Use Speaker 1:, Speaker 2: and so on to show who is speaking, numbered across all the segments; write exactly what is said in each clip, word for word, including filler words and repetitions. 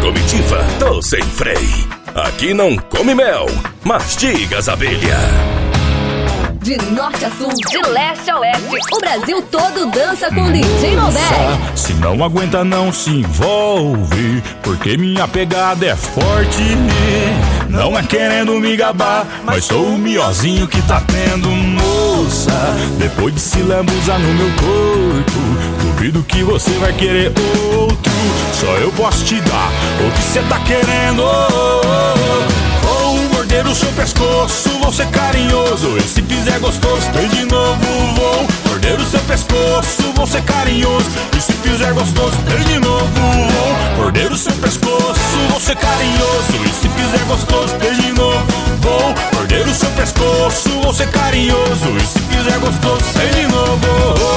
Speaker 1: comitiva, tô sem freio. Aqui não come mel, mastiga as abelhas.
Speaker 2: De norte a sul, de leste a oeste, o Brasil todo dança com D J Malbec.
Speaker 3: Se não aguenta não se envolve, porque minha pegada é forte. Não é querendo me gabar, mas sou o miozinho que tá tendo, moça. Depois de se lambuzar no meu corpo, duvido que você vai querer outro. Só eu posso te dar o que cê tá querendo. Vou morder o seu pescoço, vou ser carinhoso, e se fizer gostoso, tem de novo. Vou morder o seu pescoço, vou ser carinhoso, e se fizer gostoso, tem de novo. Vou morder o seu pescoço, vou ser carinhoso, e se fizer gostoso, tem de novo. Vou morder o seu pescoço, vou ser carinhoso, e se fizer gostoso, tem de novo.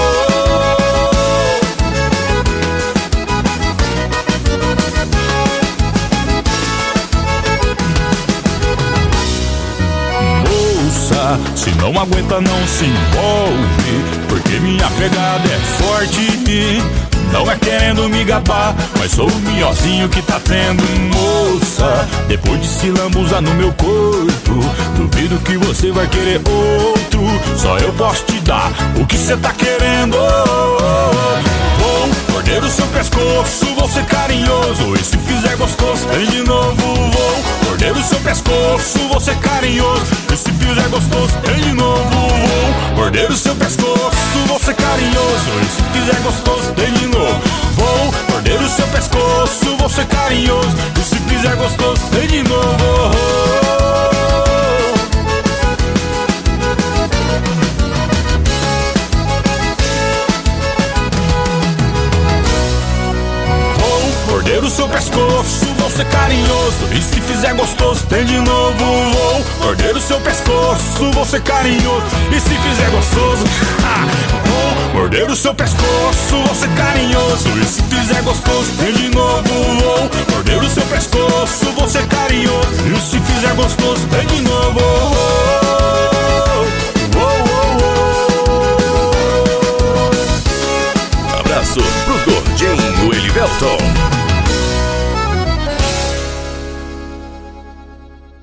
Speaker 3: Se não aguenta não se envolve, porque minha pegada é forte. Não é querendo me gabar, mas sou o miozinho que tá tendo, moça. Depois de se lambuzar no meu corpo, duvido que você vai querer outro. Só eu posso te dar o que cê tá querendo. Vou morder o seu pescoço, vou ser carinhoso, e se fizer gostoso, tem de novo. Vou morder o seu pescoço, vou ser carinhoso, e se fizer gostoso, tem de novo. Vou morder o seu pescoço, vou ser carinhoso, e se fizer gostoso, tem de novo. Vou morder o seu pescoço, vou ser carinhoso, e se fizer gostoso, tem de novo. Morder o seu pescoço, vou ser carinhoso, e se fizer gostoso, tem de novo. Vou morder o seu pescoço, vou ser carinhoso, e se fizer gostoso, ha! Vou morder o seu pescoço, vou ser carinhoso, e se fizer gostoso, tem de novo. Vou morder o seu pescoço,